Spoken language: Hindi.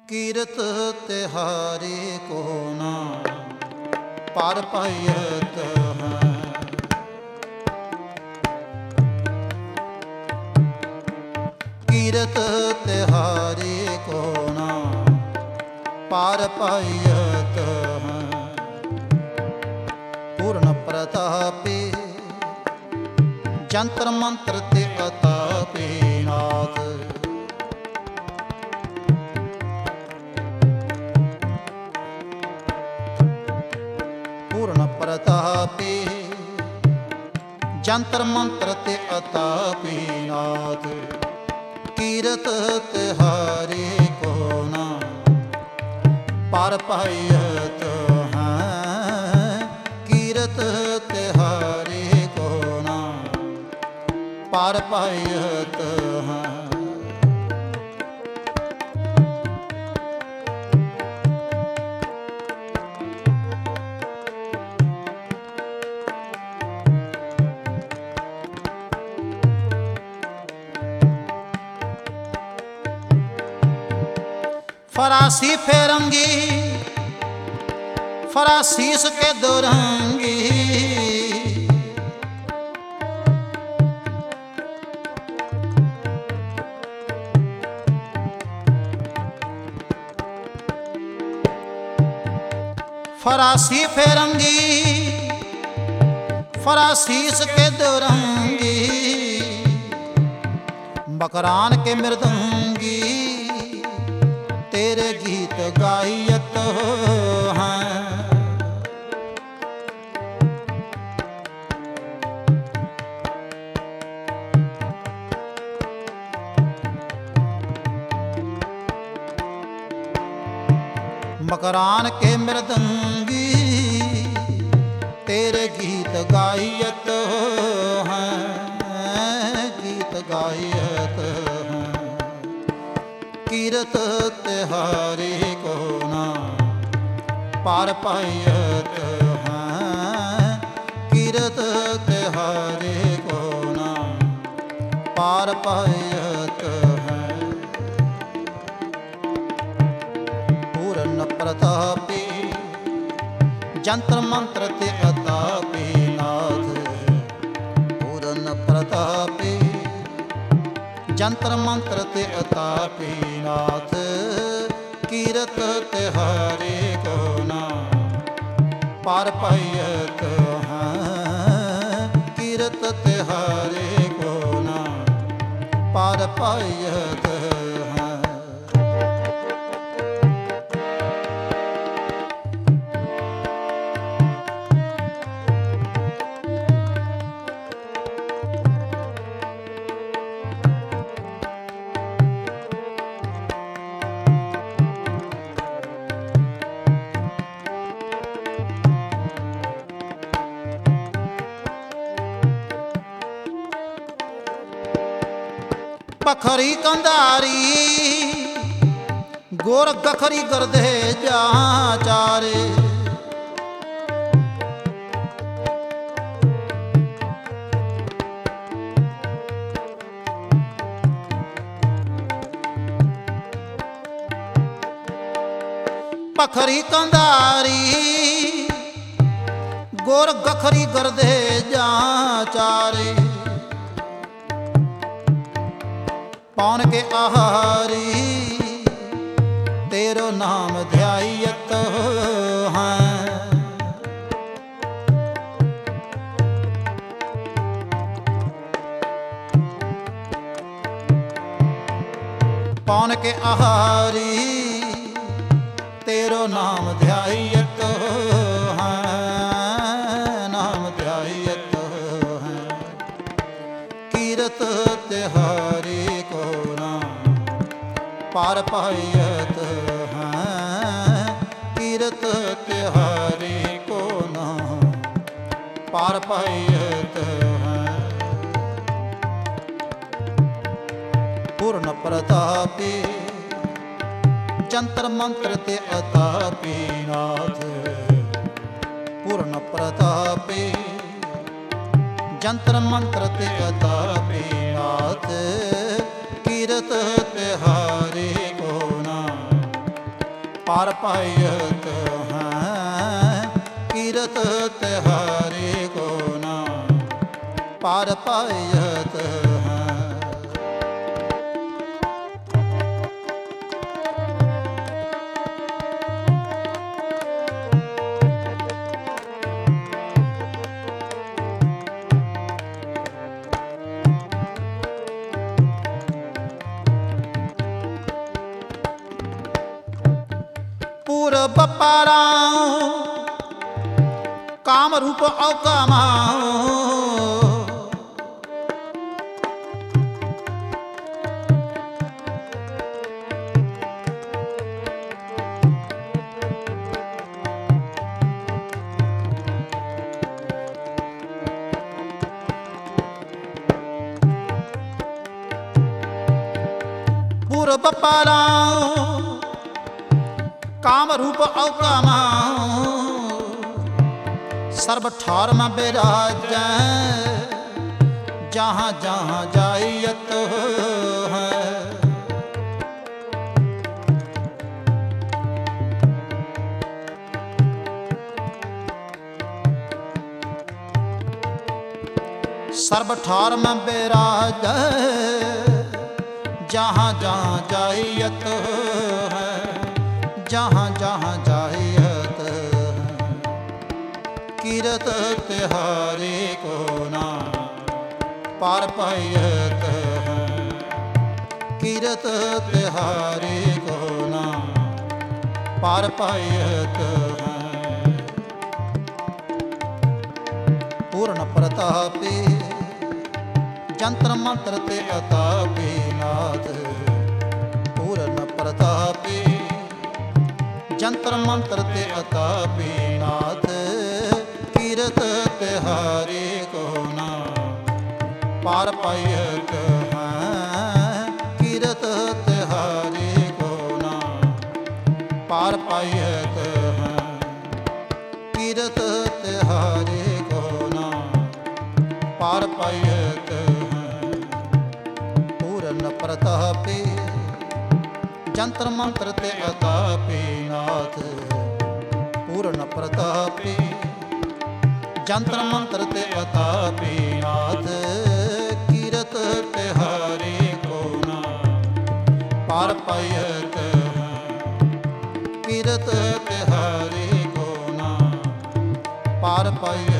कीरत तिहारी को ना पार पायत है। कीरत तिहारी को ना पार पायत है। पूर्ण प्रतापी जंत्र मंत्र ते अतापी नाथ। पूर्ण प्रतापी जंत्र मंत्र ते अतापी नाथ। कीरत तिहारी को ना पार पायत है। कीरत तिहारी को ना पार पायत है। फरासी फेरंगी फरासीस के दुरंगी। फरासी फेरंगी फरासीस के दुरंगी। मकरान के मृदंगी तेरे गीत गायत हैं। मकरान के मृदंगी तेरे गीत गायत हैं। गीत गायत हैं। कीरत तिहारी को ना पार पायत है। कीरत तिहारी को ना पार पायत है। पूर्ण प्रतापी जंत्र मंत्र ते अतापी नाथ। पूर्ण प्रतापी जंत्र मंत्र ते अतापी नाथ। कीरत तिहारी को ना पार पायत है। कीरत तिहारी को ना पार पायत है। पखरी कंधारी गोर गखरी गर्दे जहाँ चारे। पखरी कंधारी गोर गखरी गर्दे जहाँ चारे। पौन के आहारी तेरो नाम ध्यायत हैं। पौन के आहारी तेरो नाम ध्यायत हैं। नाम ध्यायत हैं। कीरत तिहारी को ना पार पायत है। कीरत तिहारी को ना पार पायत है। पूर्ण प्रतापी जंत्र मंत्र ते अतापी नाथ। पूर्ण प्रतापी जंत्र मंत्र ते अतापी नाथ। कीरत तिहारी को ना पार पायत हैं। कीरत तिहारी को ना पार पायत हैं। पूरब पाराओ काम रूप अकामाओ। पूरब पाराओ काम रूप अकामाओ। सर्व ठार में बिराज जहाँ जहाँ जाइयत है। सर्व ठार में बिराज जहाँ जहाँ जाइयत है। जहाँ जहाँ जाइयत है। कीरत तिहारी को ना पार पायत है। कीरत तिहारी को ना पार पायत है। पूर्ण प्रतापी जंत्र मंत्र ते अतापी नाथ। पूर्ण प्रतापी जंत्र मंत्र ते अतापी नाथ। कीरत तिहारी को ना पार पायत हैं। कीरत तिहारी को ना पार पायत हैं। कीरत तिहारी को ना पार पायत हैं। पूर्ण प्रतापी जंत्र मंत्र ते अतापी नाथ। पूर्ण प्रतापी जंत्र मंत्र ते अतापी नाथ। कीरत तिहारी को ना पार पायत हैं। कीरत तिहारी को ना पार पायत